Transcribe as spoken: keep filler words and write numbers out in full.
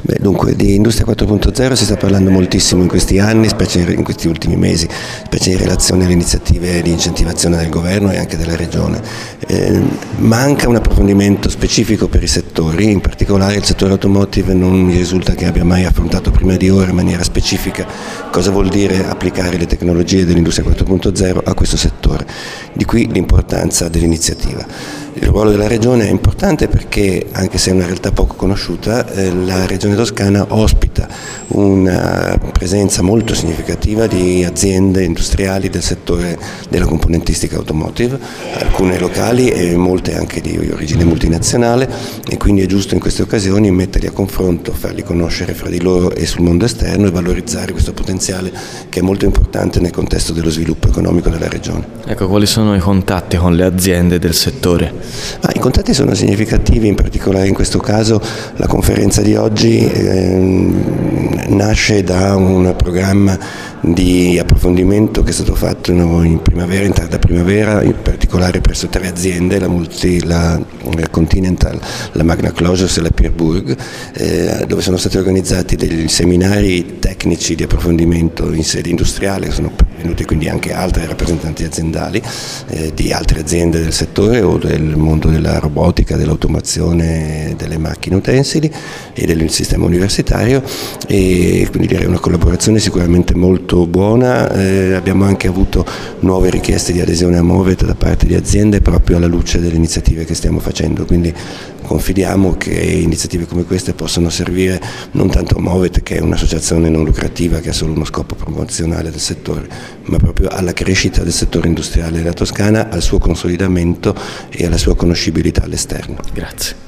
Beh, dunque, di Industria quattro punto zero si sta parlando moltissimo in questi anni, specie in questi ultimi mesi, specie in relazione alle iniziative di incentivazione del governo e anche della regione. Eh, manca un approfondimento specifico per i settori, in particolare il settore automotive non mi risulta che abbia mai affrontato prima di ora in maniera specifica cosa vuol dire applicare le tecnologie dell'Industria quattro punto zero a questo settore. Di qui l'importanza dell'iniziativa. Il ruolo della Regione è importante perché, anche se è una realtà poco conosciuta, eh, la Regione Toscana ospita una presenza molto significativa di aziende industriali del settore della componentistica automotive, alcune locali e molte anche di origine multinazionale, e quindi è giusto in queste occasioni metterli a confronto, farli conoscere fra di loro e sul mondo esterno e valorizzare questo potenziale che è molto importante nel contesto dello sviluppo economico della Regione. Ecco, quali sono i contatti con le aziende del settore? Ah, i contatti sono significativi, in particolare in questo caso la conferenza di oggi ehm, nasce da un programma di approfondimento che è stato fatto in primavera, in tarda primavera, in particolare presso tre aziende, la, Multi, la Continental, la Magna Closures e la Pierburg, eh, dove sono stati organizzati degli seminari tecnici di approfondimento in sede industriale, sono venuti quindi anche altri rappresentanti aziendali eh, di altre aziende del settore o del mondo della robotica, dell'automazione, delle macchine utensili e del sistema universitario, e quindi direi una collaborazione sicuramente molto buona. Eh, abbiamo anche avuto nuove richieste di adesione a Movet da parte di aziende proprio alla luce delle iniziative che stiamo facendo, quindi confidiamo che iniziative come queste possano servire non tanto a Movet, che è un'associazione non lucrativa che ha solo uno scopo promozionale del settore, ma proprio alla crescita del settore industriale della Toscana, al suo consolidamento e alla sua conoscibilità all'esterno. Grazie.